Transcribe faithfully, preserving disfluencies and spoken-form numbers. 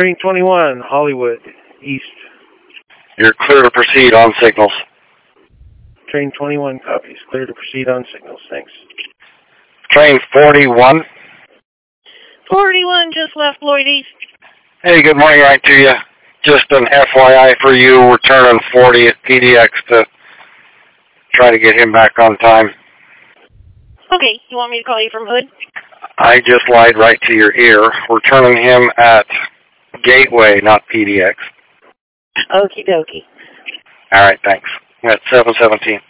Train twenty-one, Hollywood, East. You're clear to proceed on signals. Train twenty-one copies. Clear to proceed on signals. Thanks. Train forty-one. forty-one just left Lloyd East. Hey, good morning right to you. Just an F Y I for you, we're turning forty at P D X to try to get him back on time. Okay, you want me to call you from Hood? I just lied right to your ear. We're turning him at Gateway, not P D X. Okie dokie. All right, thanks. At seven seventeen.